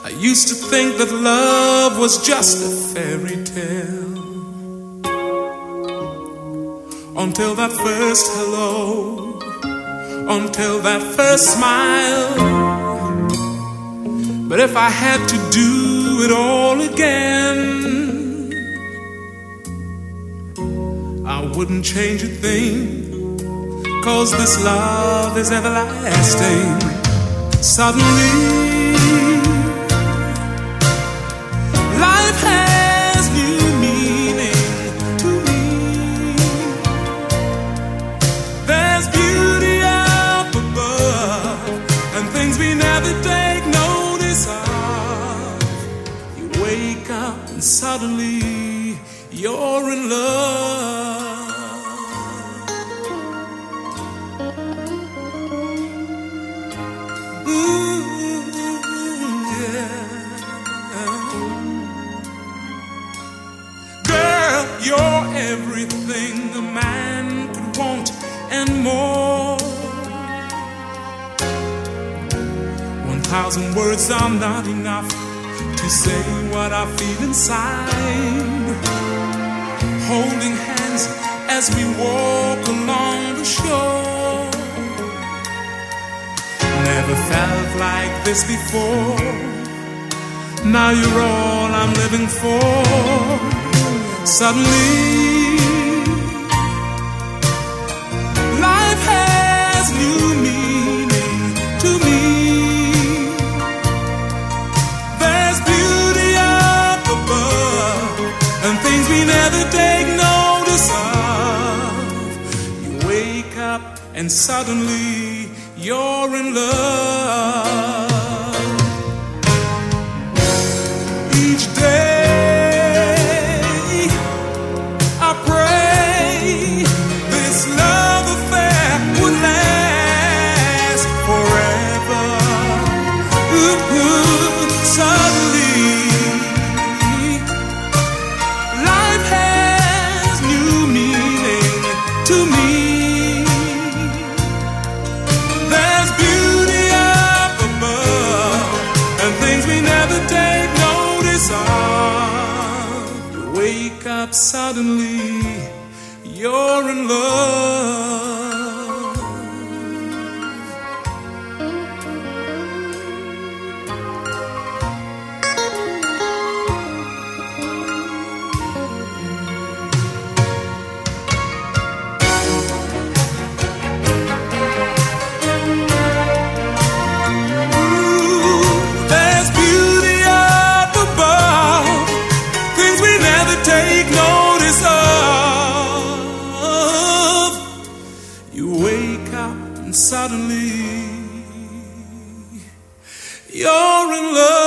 I used to think that love was just a fairy tale, until that first hello, until that first smile. But if I had to do it all again, I wouldn't change a thing, 'cause this love is everlasting. Suddenly life has new meaning to me. There's beauty up above and things we never take notice of. You wake up and suddenly you're in love. You're everything a man could want and more. 1,000 words are not enough to say what I feel inside. Holding hands as we walk along the shore. Never felt like this before. Now you're all I'm living for. Suddenly, life has new meaning to me. There's beauty up above and things we never take notice of. You wake up and suddenly you're in love. Each day suddenly you're in love. There's beauty up above, things we never take notice of. You wake up and suddenly you're in love.